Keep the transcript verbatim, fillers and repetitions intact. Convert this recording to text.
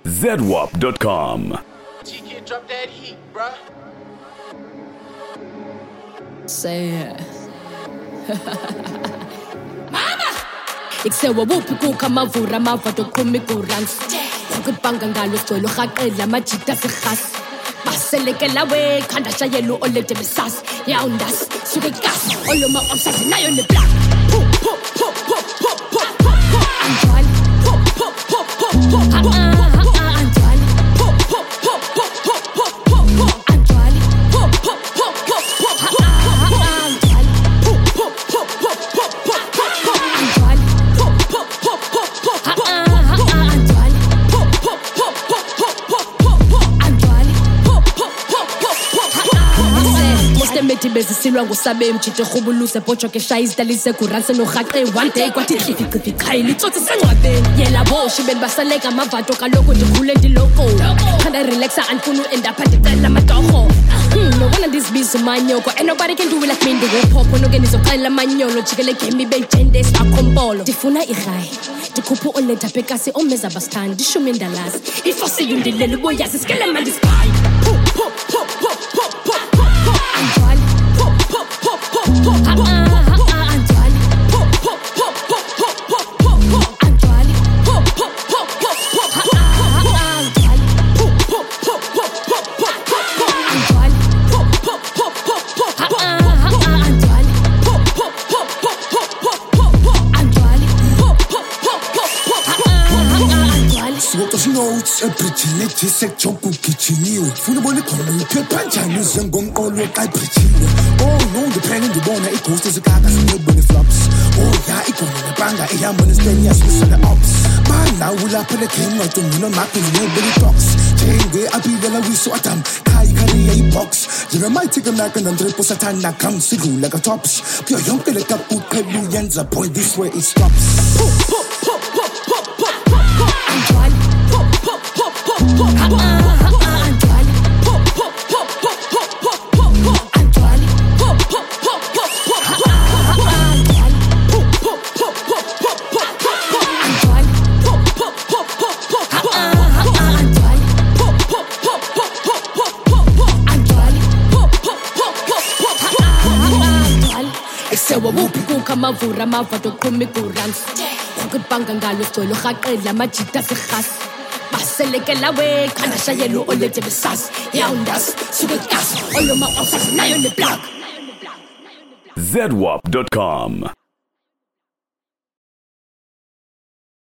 Z W A P dot com. G K drop that heat, bruh. Say it. Mama! Ikusewa wuphi kukho amavura amava tokhumi kuransi ukubhanga ngalo sigcwele urhaqela amajita sirhasi baselekela we khanda shayela olede besasi yawundasi suke igasi oloma omsazi nayo neblack pu pu pu pu pu pu pu pu anjali pu pu pu pu pu pu anjali pu pu pu pu pu pu pu pu anjali pu pu pu pu pu pu anjali pu pu pu pu pu pu pu anjali pu pu pu pu pu pu anjali pu pu pu pu pu pu pu anjali pu pu pu pu Mostemeti bezisilwa ngusabe mjito khubuluse pocho ke shaya izidalise kuranse norhaqe one day kwathi khifi khifi khayili tsotsi sengcwabeni yela boshi benbasaleka amavato kaloku ndikhule ndiloko khanda relaxa andifuna uenda pha ndicela amatorho nobona ndizibiza umanyoko and nobody can do it like me ndinguphopho noke ndizoxela amanyolo jikele game ibeyijende sakhompolo ndifuna irayi ndikhuphe oleda bekasi omeza bastandi ndishume indalasi ifosile undilele uboyazi sikele mandisigayi pu pu pu pu pu pu pu anjali pu pu pu pu pu pu anjali pu pu pu pu pu pu pu anjali pu pu pu pu pu pu anjali pu pu pu pu pu pu anjali pu pu pu pu pu pu anjali pu pu pu pu pu pu anjali pu pu pu pu pu anjali Siwoka notes ebridgini jisekjoku gijiniwe funa ubona ikhona iphepha njani uze ngomqolo xa ibridgini oh no ndiphele ndibona ighost ezikaka sinebone flops oh ya igona nebanga ehamba nespen yasisana ops mana ulapha le game ngacingi nomakho nebele box njenge abilela wiso adam kai career ibox njengamighty kamnaka ndandrepo satana come sidlula ka tops kuyo yonke le kapu qhelu yenza boy this way it stops anjali pu pu pu pu pu anjali pu pu pu pu pu pu anjali pu pu pu pu pu anjali pu pu pu pu pu pu anjali pu pu pu pu pu pu anjali pu pu pu pu pu pu anjali pu pu pu pu pu anjali Ikusewa wuphi kukho amavura amava tokhumi kuransi ukubhanga ngalo sigcwele urhaqela amajita sirhasi baselekela we khanda shayela olede besasi yawundasi suke igasi oloma omsazi nayo neblack Z W A P dot com.